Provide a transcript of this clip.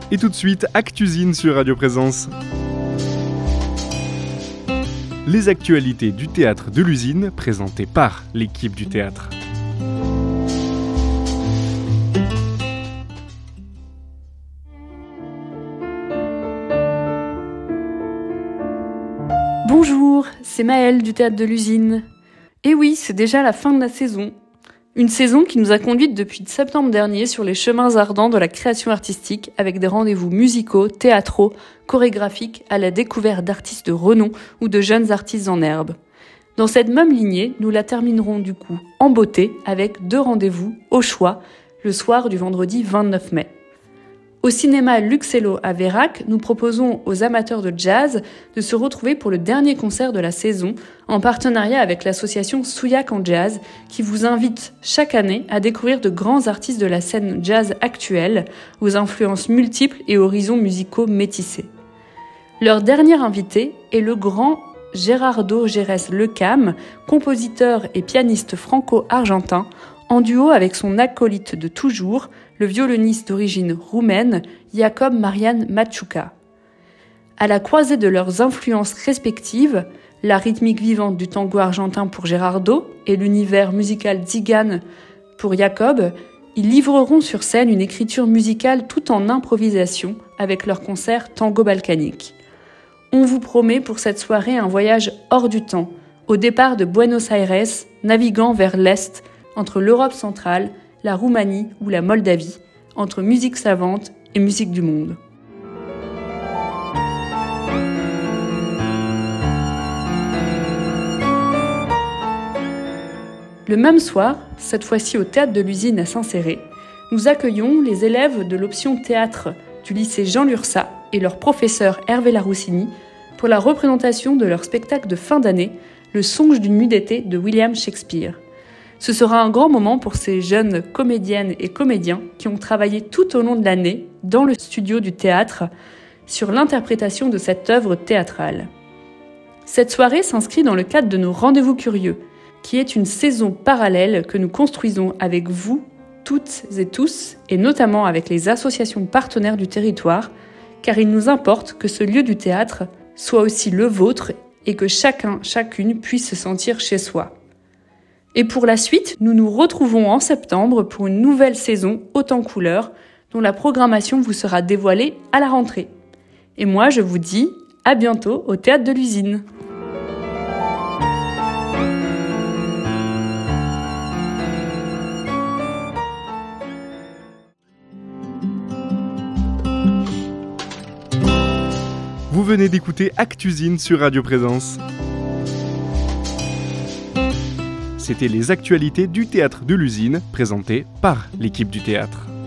Et tout de suite, Actuzine sur Radio Présence. Les actualités du théâtre de l'usine, présentées par l'équipe du théâtre. Bonjour, c'est Maëlle du théâtre de l'usine. Et oui, c'est déjà la fin de la saison. Une saison qui nous a conduites depuis septembre dernier sur les chemins ardents de la création artistique avec des rendez-vous musicaux, théâtraux, chorégraphiques à la découverte d'artistes de renom ou de jeunes artistes en herbe. Dans cette même lignée, nous la terminerons du coup en beauté avec 2 rendez-vous au choix le soir du vendredi 29 mai. Au cinéma Luxello à Vérac, nous proposons aux amateurs de jazz de se retrouver pour le dernier concert de la saison en partenariat avec l'association Souillac en Jazz qui vous invite chaque année à découvrir de grands artistes de la scène jazz actuelle aux influences multiples et horizons musicaux métissés. Leur dernier invité est le grand Gerardo Jerez Lecam, compositeur et pianiste franco-argentin, en duo avec son acolyte de toujours, le violoniste d'origine roumaine, Jacob Marian Machuca. À la croisée de leurs influences respectives, la rythmique vivante du tango argentin pour Gerardo et l'univers musical tzigane pour Jacob, ils livreront sur scène une écriture musicale tout en improvisation avec leur concert Tango Balkanique. On vous promet pour cette soirée un voyage hors du temps, au départ de Buenos Aires, naviguant vers l'Est, entre l'Europe centrale, la Roumanie ou la Moldavie, entre musique savante et musique du monde. Le même soir, cette fois-ci au théâtre de l'usine à Saint-Céré, nous accueillons les élèves de l'option théâtre du lycée Jean Lurçat et leur professeur Hervé Laroussini pour la représentation de leur spectacle de fin d'année, Le songe d'une nuit d'été de William Shakespeare. Ce sera un grand moment pour ces jeunes comédiennes et comédiens qui ont travaillé tout au long de l'année dans le studio du théâtre sur l'interprétation de cette œuvre théâtrale. Cette soirée s'inscrit dans le cadre de nos Rendez-vous Curieux, qui est une saison parallèle que nous construisons avec vous, toutes et tous, et notamment avec les associations partenaires du territoire, car il nous importe que ce lieu du théâtre soit aussi le vôtre et que chacun, chacune puisse se sentir chez soi. Et pour la suite, nous nous retrouvons en septembre pour une nouvelle saison haute en couleurs, dont la programmation vous sera dévoilée à la rentrée. Et moi, je vous dis à bientôt au Théâtre de l'Usine. Vous venez d'écouter Actuzine sur Radio Présence. C'était les actualités du théâtre de l'usine, présentées par l'équipe du théâtre.